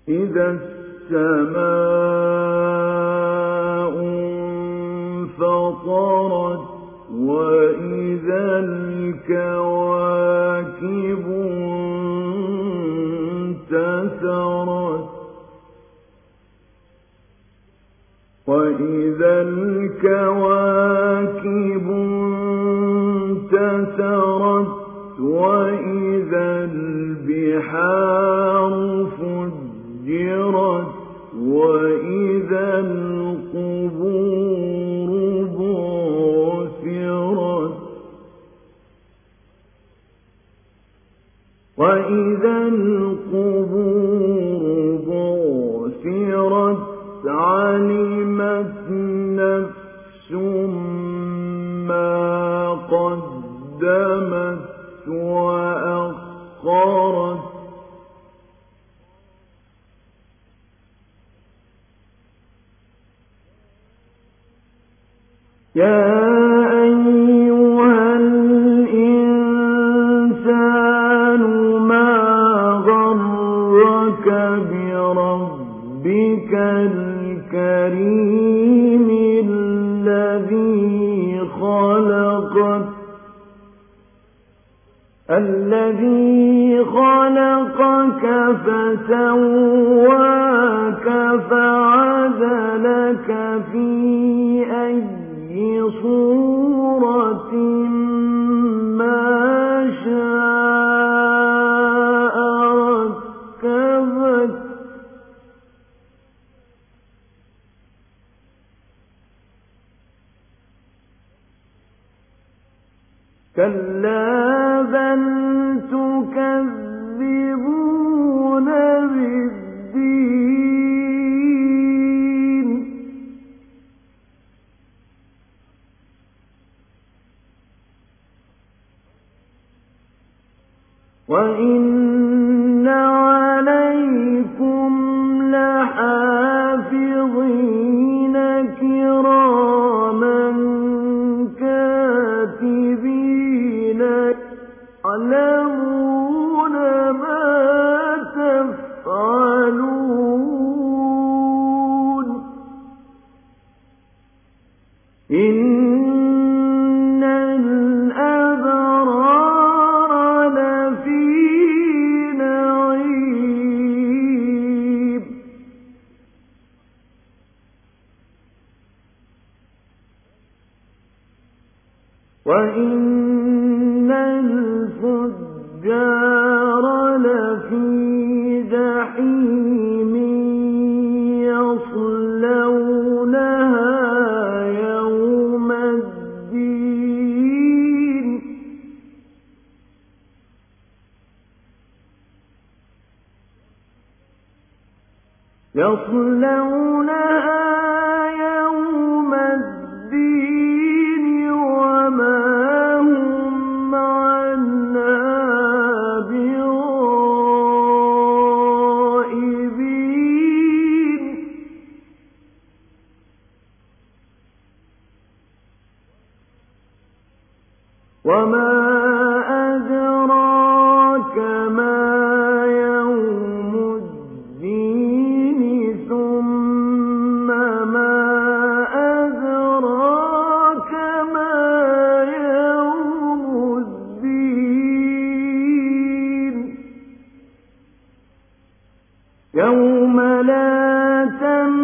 إذا السماء انفطرت وإذا الكواكب انتثرت وإذا الكواكب انتثرت وإذا البحار فجرت وإذا القبور بعثرت وإذا القبور بعثرت علمت نفس ما قدمت وأخرت يا أيها الإنسان ما غرك بربك الكريم الذي خلقك فسواك فعدلك في أي صورة ما شاء ركبك كلا بل تكذبون بالدين وإن عليكم لحافظين كراما كاتبين يعلمون ما تفعلون إن الأبرار لفي نعيم وإن الفجار لفي جحيم يصلونها يوم الدين وما هم عنها بغائبين وما أدراك ما يوم الدين ثم ما أدراك ما يوم الدين يوم لا تملك